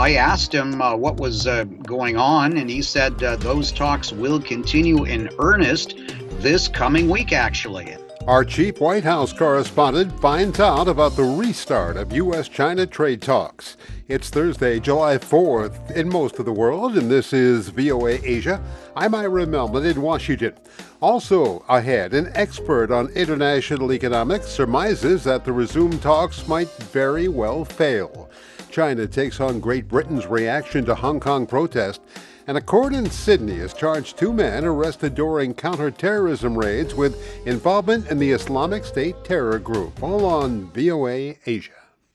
I asked him what was going on, and he said those talks will continue in earnest this coming week, actually. Our chief White House correspondent finds out about the restart of U.S.-China trade talks. It's Thursday, July 4th in most of the world, and this is VOA Asia. I'm Ira Melman in Washington. Also ahead, an expert on international economics surmises that the resumed talks might very well fail. China takes on Great Britain's reaction to Hong Kong protest, and a court in Sydney has charged two men arrested during counterterrorism raids with involvement in the Islamic State terror group, all on VOA Asia.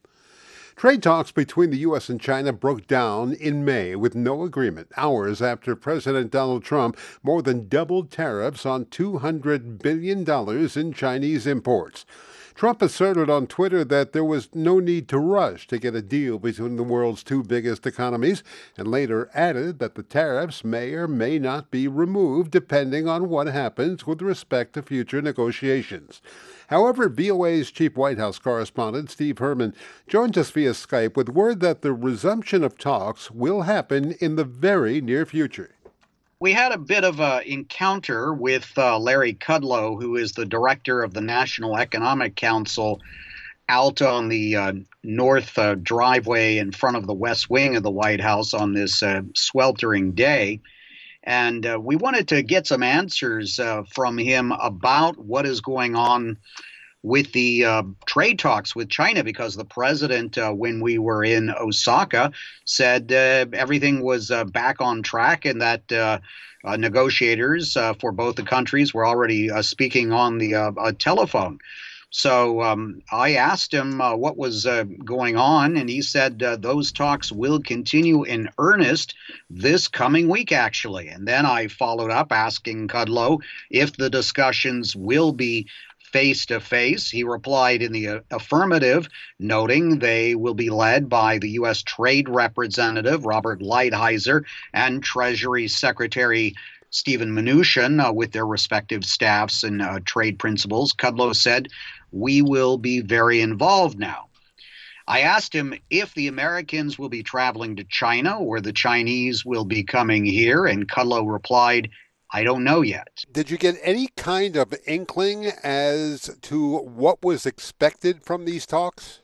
Trade talks between the U.S. and China broke down in May with no agreement, hours after President Donald Trump more than doubled tariffs on $200 billion in Chinese imports. Trump asserted on Twitter that there was no need to rush to get a deal between the world's two biggest economies, and later added that the tariffs may or may not be removed depending on what happens with respect to future negotiations. However, VOA's chief White House correspondent, Steve Herman, joins us via Skype with word that the resumption of talks will happen in the very near future. We had a bit of an encounter with Larry Kudlow, who is the director of the National Economic Council, out on the north driveway in front of the West Wing of the White House on this sweltering day. And we wanted to get some answers from him about what is going on with the trade talks with China, because the president, when we were in Osaka, said everything was back on track and that negotiators for both the countries were already speaking on the telephone. So I asked him what was going on, and he said those talks will continue in earnest this coming week, actually. And then I followed up asking Kudlow if the discussions will be face-to-face. He replied in the affirmative, noting they will be led by the U.S. Trade Representative Robert Lighthizer and Treasury Secretary Stephen Mnuchin with their respective staffs and trade principals. Kudlow said, "We will be very involved now." I asked him if the Americans will be traveling to China or the Chinese will be coming here, and Kudlow replied, "I don't know yet." Did you get any kind of inkling as to what was expected from these talks?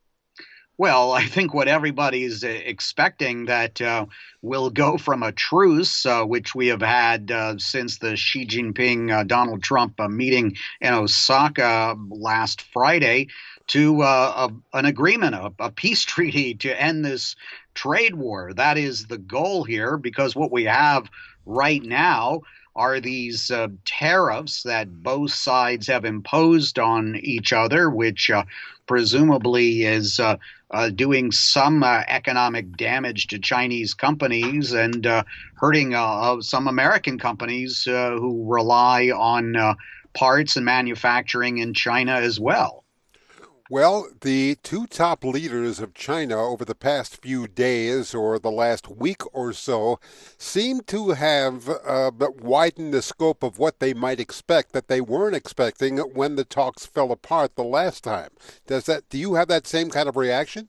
Well, I think what everybody's expecting that we'll go from a truce, which we have had since the Xi Jinping Donald Trump meeting in Osaka last Friday, to an agreement, a peace treaty to end this trade war. That is the goal here, because what we have right now are these tariffs that both sides have imposed on each other, which presumably is doing some economic damage to Chinese companies and hurting some American companies who rely on parts and manufacturing in China as well. Well, the two top leaders of China over the past few days or the last week or so seem to have widened the scope of what they might expect that they weren't expecting when the talks fell apart the last time. Do you have that same kind of reaction?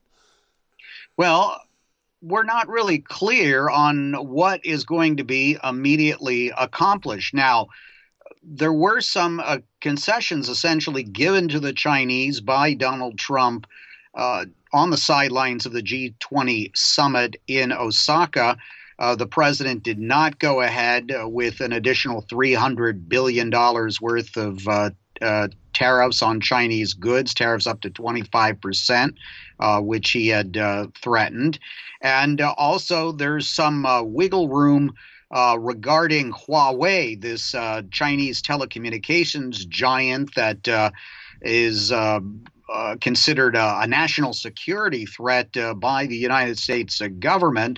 Well, we're not really clear on what is going to be immediately accomplished. Now, there were some concessions essentially given to the Chinese by Donald Trump on the sidelines of the G20 summit in Osaka. The president did not go ahead with an additional $300 billion worth of tariffs on Chinese goods, tariffs up to 25%, which he had threatened. And also there's some wiggle room regarding Huawei, this Chinese telecommunications giant that is considered a national security threat by the United States government.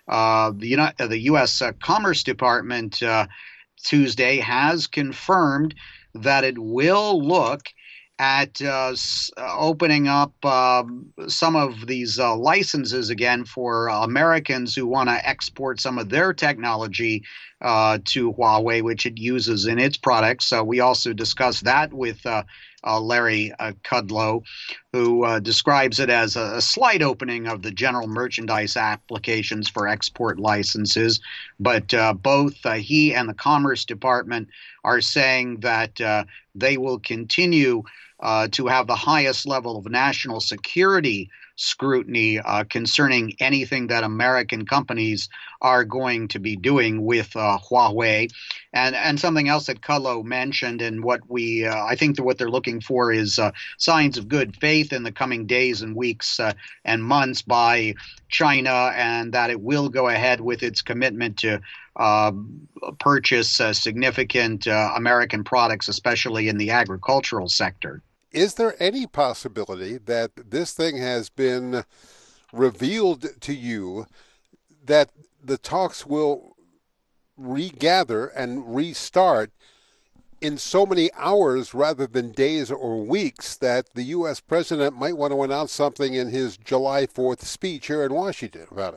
The U.S. Commerce Department Tuesday has confirmed that it will look at opening up some of these licenses again for Americans who want to export some of their technology to Huawei, which it uses in its products. We also discussed that with Larry Kudlow, who describes it as a slight opening of the general merchandise applications for export licenses. But both he and the Commerce Department are saying that they will continue to have the highest level of national security scrutiny concerning anything that American companies are going to be doing with Huawei. And something else that Kudlow mentioned, and what I think that what they're looking for is signs of good faith in the coming days and weeks and months by China, and that it will go ahead with its commitment to purchase significant American products, especially in the agricultural sector. Is there any possibility that this thing has been revealed to you that the talks will regather and restart in so many hours rather than days or weeks that the U.S. president might want to announce something in his July 4th speech here in Washington about it?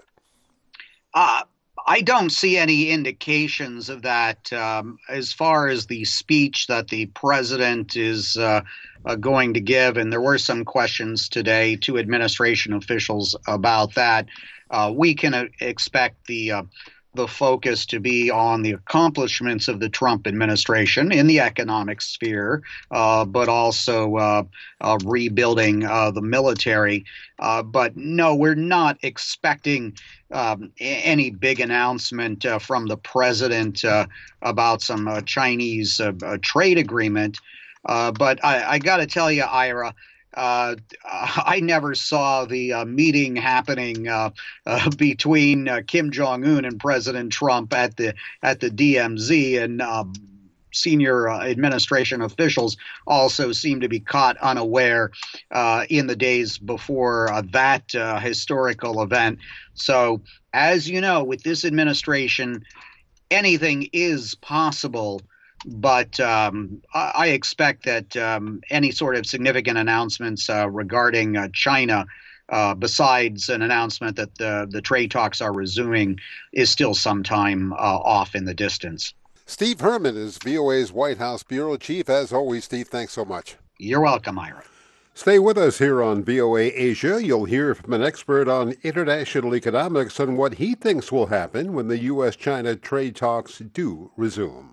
I don't see any indications of that as far as the speech that the president is going to give. And there were some questions today to administration officials about that. We can expect the focus to be on the accomplishments of the Trump administration in the economic sphere, but also rebuilding the military. But no, we're not expecting any big announcement from the president about some Chinese trade agreement. But I got to tell you, Ira, I never saw the meeting happening between Kim Jong-un and President Trump at the DMZ, and senior administration officials also seem to be caught unaware in the days before that historical event. So, as you know, with this administration, anything is possible. But I expect that any sort of significant announcements regarding China, besides an announcement that the trade talks are resuming, is still some time off in the distance. Steve Herman is VOA's White House Bureau Chief. As always, Steve, thanks so much. You're welcome, Ira. Stay with us here on VOA Asia. You'll hear from an expert on international economics on what he thinks will happen when the U.S.-China trade talks do resume.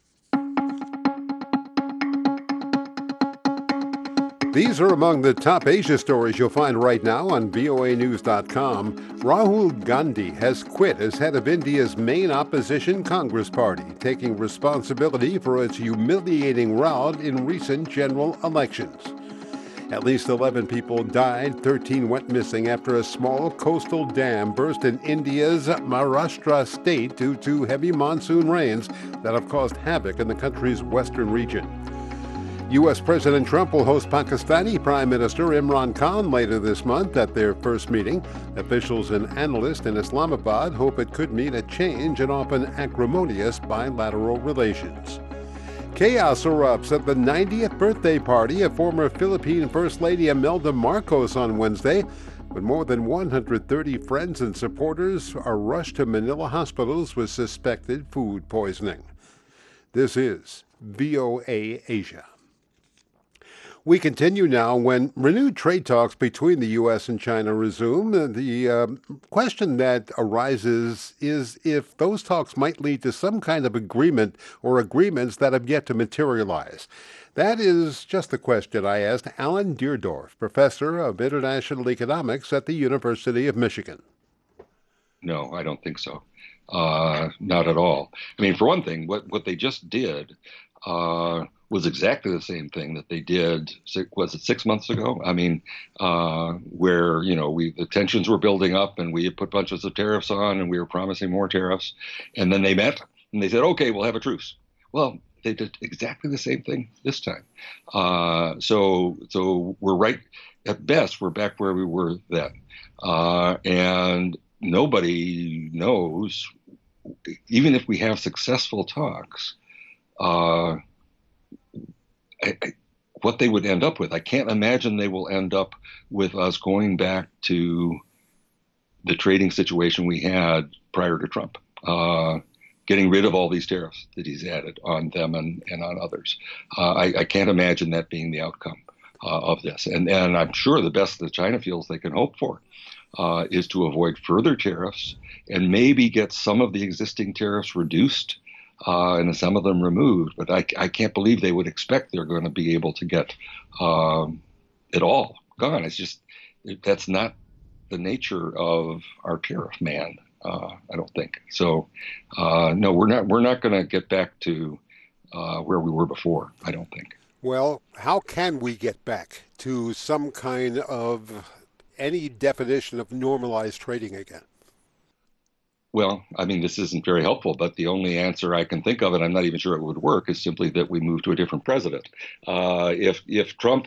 These are among the top Asia stories you'll find right now on voanews.com. Rahul Gandhi has quit as head of India's main opposition Congress Party, taking responsibility for its humiliating rout in recent general elections. At least 11 people died, 13 went missing after a small coastal dam burst in India's Maharashtra state due to heavy monsoon rains that have caused havoc in the country's western region. U.S. President Trump will host Pakistani Prime Minister Imran Khan later this month at their first meeting. Officials and analysts in Islamabad hope it could mean a change in often acrimonious bilateral relations. Chaos erupts at the 90th birthday party of former Philippine First Lady Imelda Marcos on Wednesday, when more than 130 friends and supporters are rushed to Manila hospitals with suspected food poisoning. This is VOA Asia. We continue now. When renewed trade talks between the U.S. and China resume, the question that arises is if those talks might lead to some kind of agreement or agreements that have yet to materialize. That is just the question I asked Alan Deardorff, professor of international economics at the University of Michigan. No, I don't think so. Not at all. I mean, for one thing, what they just did was exactly the same thing that they did, was it 6 months ago? I mean, where, the tensions were building up and we had put bunches of tariffs on and we were promising more tariffs. And then they met and they said, okay, we'll have a truce. Well, they did exactly the same thing this time. So we're right, at best, we're back where we were then. And nobody knows, even if we have successful talks, what they would end up with. I can't imagine they will end up with us going back to the trading situation we had prior to Trump. getting rid of all these tariffs that he's added on them and on others. I can't imagine that being the outcome of this. And I'm sure the best that China feels they can hope for is to avoid further tariffs and maybe get some of the existing tariffs reduced and some of them removed. But I can't believe they would expect they're going to be able to get it all gone. It's just that's not the nature of our tariff man. I don't think so. No, we're not going to get back to where we were before. I don't think. Well, how can we get back to some kind of any definition of normalized trading again? Well, I mean, this isn't very helpful, but the only answer I can think of, and I'm not even sure it would work, is simply that we move to a different president. If Trump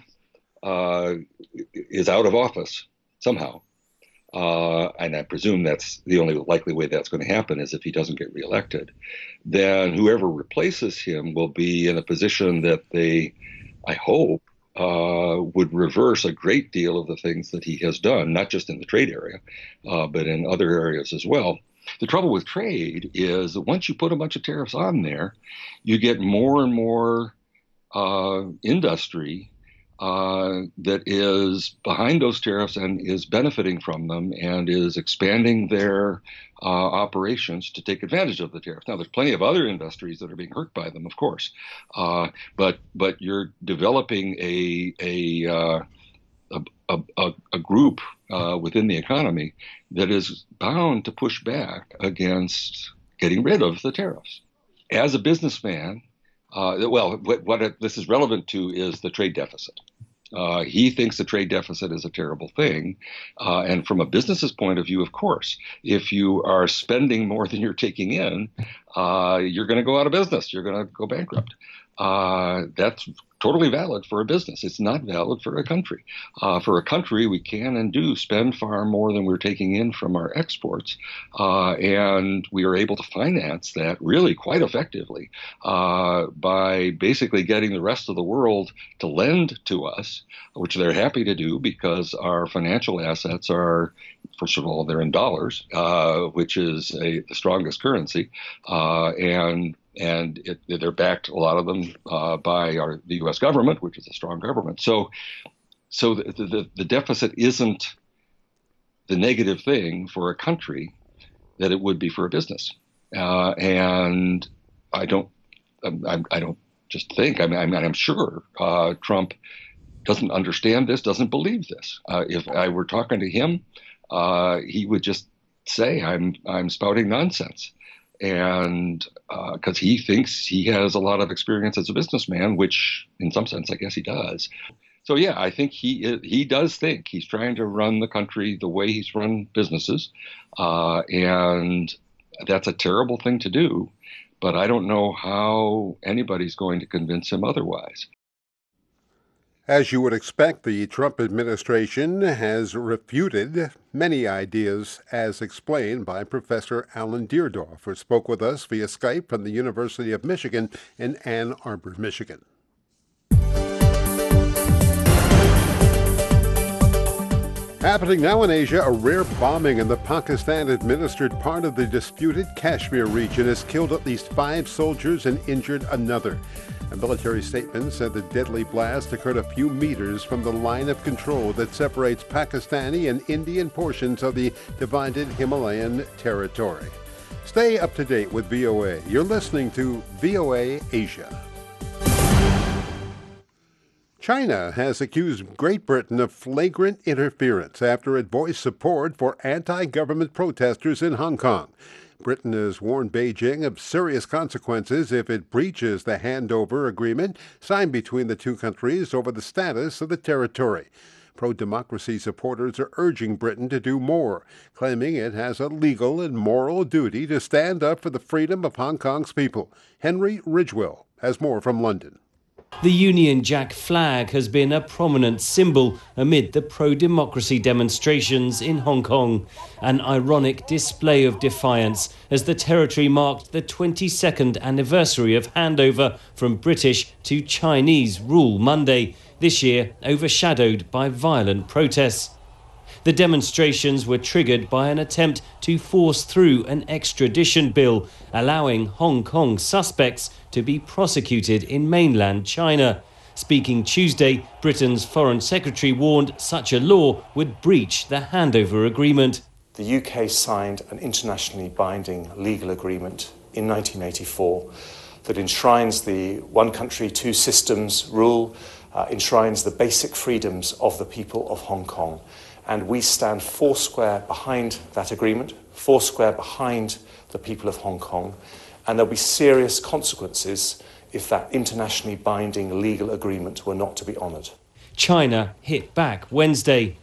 is out of office somehow, and I presume that's the only likely way that's going to happen is if he doesn't get reelected, then whoever replaces him will be in a position that they, I hope, would reverse a great deal of the things that he has done, not just in the trade area, but in other areas as well. The trouble with trade is that once you put a bunch of tariffs on there, you get more and more industry that is behind those tariffs and is benefiting from them and is expanding their operations to take advantage of the tariffs. Now, there's plenty of other industries that are being hurt by them, of course, but you're developing a group within the economy that is bound to push back against getting rid of the tariffs. As a businessman, what this is relevant to is the trade deficit. He thinks the trade deficit is a terrible thing. And from a business's point of view, of course, if you are spending more than you're taking in, you're going to go out of business. You're going to go bankrupt. That's totally valid for a business. It's not valid for a country. For a country, we can and do spend far more than we're taking in from our exports. And we are able to finance that really quite effectively by basically getting the rest of the world to lend to us, which they're happy to do because our financial assets are, first of all, they're in dollars, which is the strongest currency. And they're backed, a lot of them, by the U.S. government, which is a strong government. So the deficit isn't the negative thing for a country that it would be for a business. And I don't just think. I'm sure Trump doesn't understand this, doesn't believe this. If I were talking to him, he would just say I'm spouting nonsense. And because he thinks he has a lot of experience as a businessman, which in some sense, I guess he does. So, yeah, I think he does think he's trying to run the country the way he's run businesses. And that's a terrible thing to do. But I don't know how anybody's going to convince him otherwise. As you would expect, the Trump administration has refuted many ideas as explained by Professor Alan Deardorff, who spoke with us via Skype from the University of Michigan in Ann Arbor, Michigan. Happening now in Asia, a rare bombing in the Pakistan-administered part of the disputed Kashmir region has killed at least 5 soldiers and injured another. A military statement said the deadly blast occurred a few meters from the line of control that separates Pakistani and Indian portions of the divided Himalayan territory. Stay up to date with VOA. You're listening to VOA Asia. China has accused Great Britain of flagrant interference after it voiced support for anti-government protesters in Hong Kong. Britain has warned Beijing of serious consequences if it breaches the handover agreement signed between the two countries over the status of the territory. Pro-democracy supporters are urging Britain to do more, claiming it has a legal and moral duty to stand up for the freedom of Hong Kong's people. Henry Ridgwell has more from London. The Union Jack flag has been a prominent symbol amid the pro-democracy demonstrations in Hong Kong, an ironic display of defiance as the territory marked the 22nd anniversary of handover from British to Chinese rule Monday, this year overshadowed by violent protests. The demonstrations were triggered by an attempt to force through an extradition bill, allowing Hong Kong suspects to be prosecuted in mainland China. Speaking Tuesday, Britain's Foreign Secretary warned such a law would breach the handover agreement. The UK signed an internationally binding legal agreement in 1984 that enshrines the one country, two systems rule, enshrines the basic freedoms of the people of Hong Kong. And we stand foursquare behind that agreement, foursquare behind the people of Hong Kong, and there'll be serious consequences if that internationally binding legal agreement were not to be honoured. China hit back Wednesday.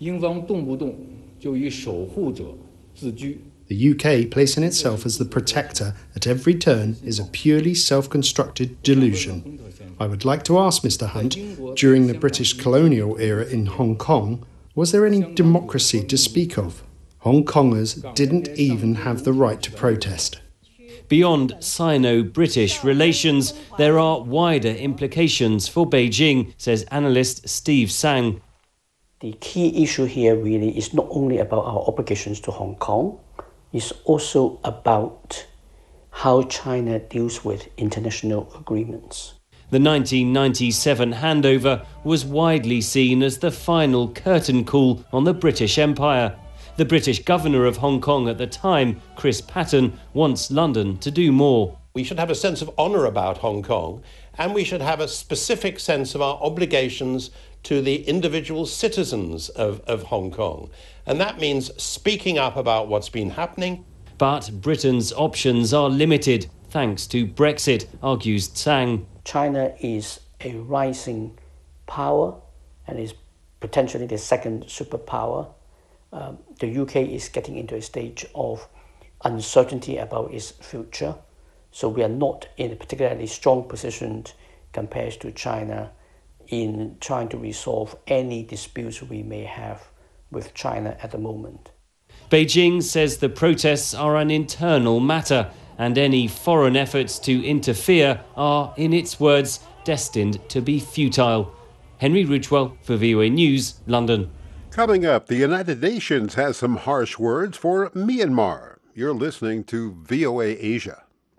The UK placing itself as the protector at every turn is a purely self-constructed delusion. I would like to ask Mr. Hunt, during the British colonial era in Hong Kong, was there any democracy to speak of? Hong Kongers didn't even have the right to protest. Beyond Sino-British relations, there are wider implications for Beijing, says analyst Steve Sang. The key issue here really is not only about our obligations to Hong Kong, it's also about how China deals with international agreements. The 1997 handover was widely seen as the final curtain call on the British Empire. The British governor of Hong Kong at the time, Chris Patten, wants London to do more. We should have a sense of honour about Hong Kong, and we should have a specific sense of our obligations to the individual citizens of Hong Kong. And that means speaking up about what's been happening. But Britain's options are limited, thanks to Brexit, argues Tsang. China is a rising power and is potentially the second superpower. The UK is getting into a stage of uncertainty about its future. So we are not in a particularly strong position compared to China in trying to resolve any disputes we may have with China at the moment. Beijing says the protests are an internal matter, and any foreign efforts to interfere are, in its words, destined to be futile. Henry Ridgewell for VOA News, London. Coming up, the United Nations has some harsh words for Myanmar. You're listening to VOA Asia.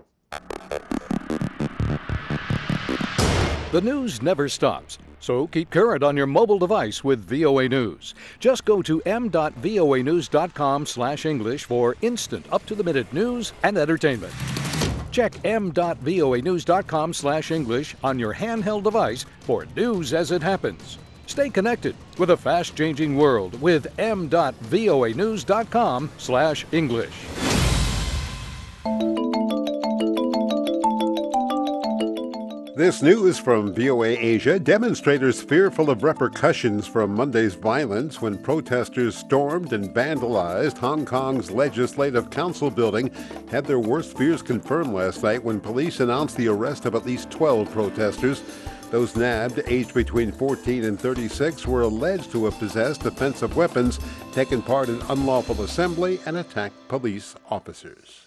The news never stops, so keep current on your mobile device with VOA News. Just go to m.voanews.com/English for instant, up-to-the-minute news and entertainment. Check m.voanews.com/English on your handheld device for news as it happens. Stay connected with a fast-changing world with m.voanews.com/English. This news from VOA Asia. Demonstrators fearful of repercussions from Monday's violence when protesters stormed and vandalized Hong Kong's Legislative Council building had their worst fears confirmed last night when police announced the arrest of at least 12 protesters. Those nabbed, aged between 14 and 36, were alleged to have possessed offensive weapons, taken part in unlawful assembly, and attacked police officers.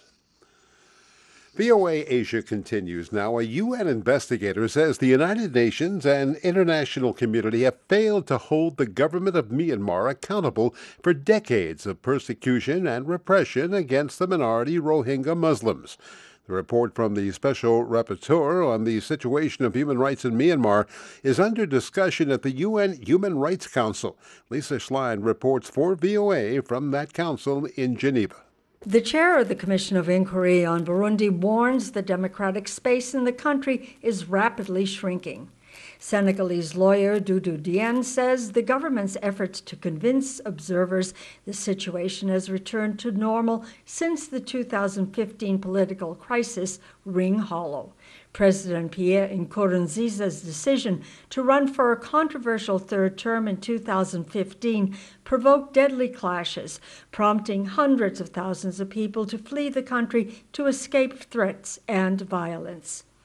VOA Asia continues now. A UN investigator says the United Nations and international community have failed to hold the government of Myanmar accountable for decades of persecution and repression against the minority Rohingya Muslims. The report from the Special Rapporteur on the situation of human rights in Myanmar is under discussion at the UN Human Rights Council. Lisa Schlein reports for VOA from that council in Geneva. The chair of the Commission of Inquiry on Burundi warns the democratic space in the country is rapidly shrinking. Senegalese lawyer Doudou Diène says the government's efforts to convince observers the situation has returned to normal since the 2015 political crisis ring hollow. President Pierre Nkurunziza's decision to run for a controversial third term in 2015 provoked deadly clashes, prompting hundreds of thousands of people to flee the country to escape threats and violence.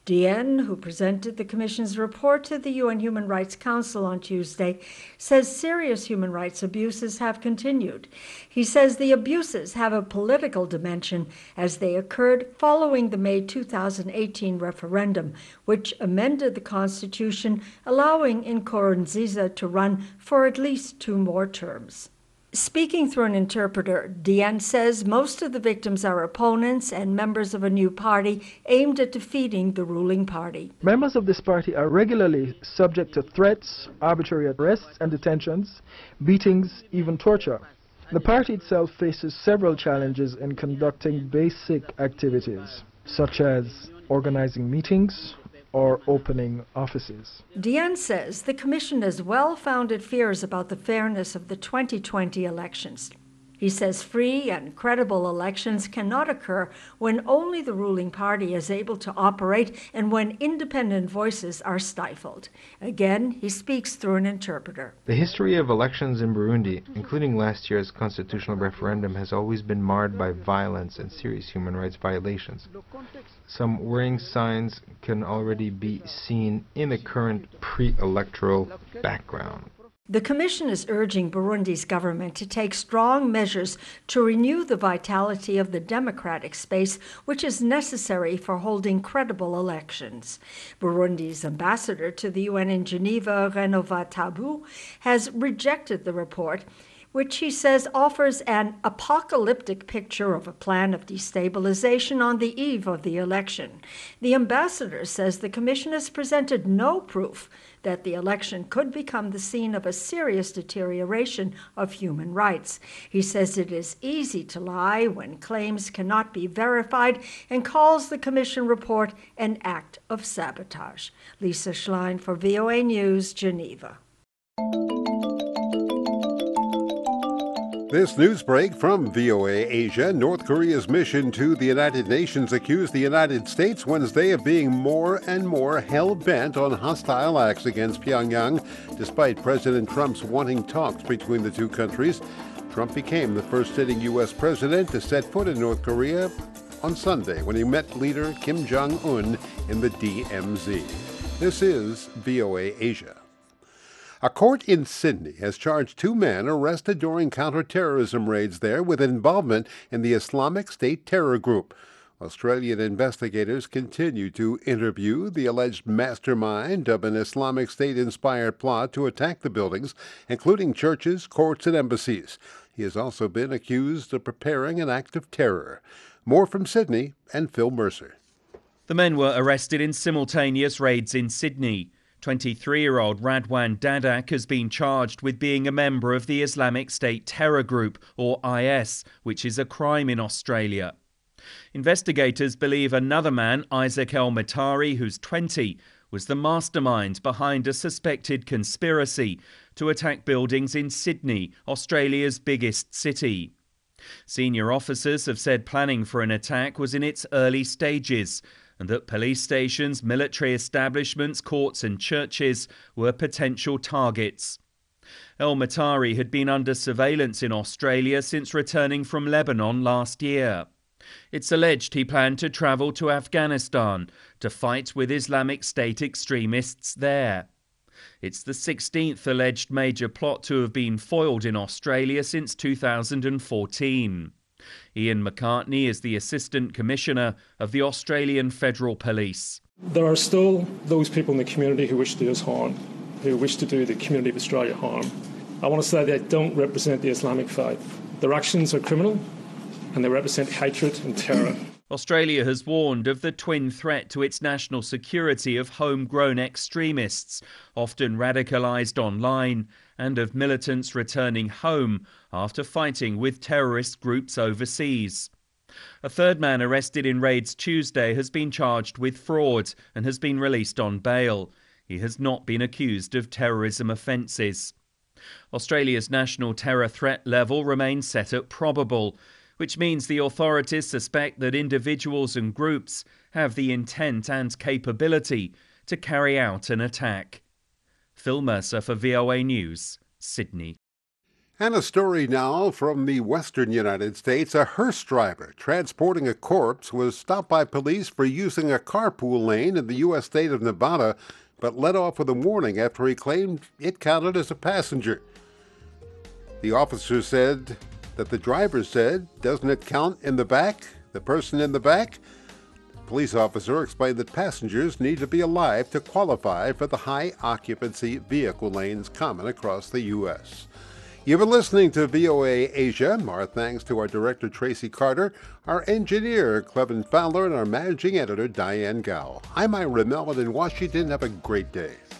Dien, who presented the Commission's report to the UN Human Rights Council on Tuesday, says serious human rights abuses have continued. He says the abuses have a political dimension as they occurred following the May 2018 referendum, which amended the Constitution, allowing Nkurunziza to run for at least 2 more terms. Speaking through an interpreter, Dien says most of the victims are opponents and members of a new party aimed at defeating the ruling party. Members of this party are regularly subject to threats, arbitrary arrests and detentions, beatings, even torture. The party itself faces several challenges in conducting basic activities, such as organizing meetings or opening offices. Dien says the Commission has well-founded fears about the fairness of the 2020 elections. He says free and credible elections cannot occur when only the ruling party is able to operate and when independent voices are stifled. Again, he speaks through an interpreter. The history of elections in Burundi, including last year's constitutional referendum, has always been marred by violence and serious human rights violations. Some worrying signs can already be seen in the current pre-electoral background. The Commission is urging Burundi's government to take strong measures to renew the vitality of the democratic space, which is necessary for holding credible elections. Burundi's ambassador to the UN in Geneva, Renova Tabu, has rejected the report, which he says offers an apocalyptic picture of a plan of destabilization on the eve of the election. The ambassador says the Commission has presented no proof that the election could become the scene of a serious deterioration of human rights. He says it is easy to lie when claims cannot be verified and calls the Commission report an act of sabotage. Lisa Schlein for VOA News, Geneva. This news break from VOA Asia. North Korea's mission to the United Nations accused the United States Wednesday of being more and more hell-bent on hostile acts against Pyongyang, despite President Trump's wanting talks between the two countries. Trump became the first sitting U.S. president to set foot in North Korea on Sunday when he met leader Kim Jong-un in the DMZ. This is VOA Asia. A court in Sydney has charged 2 men arrested during counter-terrorism raids there with involvement in the Islamic State terror group. Australian investigators continue to interview the alleged mastermind of an Islamic State-inspired plot to attack the buildings, including churches, courts, and embassies. He has also been accused of preparing an act of terror. More from Sydney and Phil Mercer. The men were arrested in simultaneous raids in Sydney. 23-year-old Radwan Dadak has been charged with being a member of the Islamic State terror group, or IS, which is a crime in Australia. Investigators believe another man, Isaac El-Matari, who's 20, was the mastermind behind a suspected conspiracy to attack buildings in Sydney, Australia's biggest city. Senior officers have said planning for an attack was in its early stages, and that police stations, military establishments, courts and churches were potential targets. El-Matari had been under surveillance in Australia since returning from Lebanon last year. It's alleged he planned to travel to Afghanistan to fight with Islamic State extremists there. It's the 16th alleged major plot to have been foiled in Australia since 2014. Ian McCartney is the Assistant Commissioner of the Australian Federal Police. There are still those people in the community who wish to do us harm, who wish to do the community of Australia harm. I want to say they don't represent the Islamic faith. Their actions are criminal and they represent hatred and terror. Australia has warned of the twin threat to its national security of homegrown extremists, often radicalised online, and of militants returning home after fighting with terrorist groups overseas. A third man arrested in raids Tuesday has been charged with fraud and has been released on bail. He has not been accused of terrorism offences. Australia's national terror threat level remains set at probable, which means the authorities suspect that individuals and groups have the intent and capability to carry out an attack. Phil Mercer for VOA News, Sydney. And a story now from the western United States. A hearse driver transporting a corpse was stopped by police for using a carpool lane in the U.S. state of Nevada, but let off with a warning after he claimed it counted as a passenger. The officer said that the driver said, "Doesn't it count in the back? The person in the back?" The police officer explained that passengers need to be alive to qualify for the high occupancy vehicle lanes common across the U.S. You've been listening to VOA Asia. Our thanks to our director, Tracy Carter, our engineer, Clevin Fowler, and our managing editor, Diane Gao. I'm Ira Mellon in Washington. Have a great day.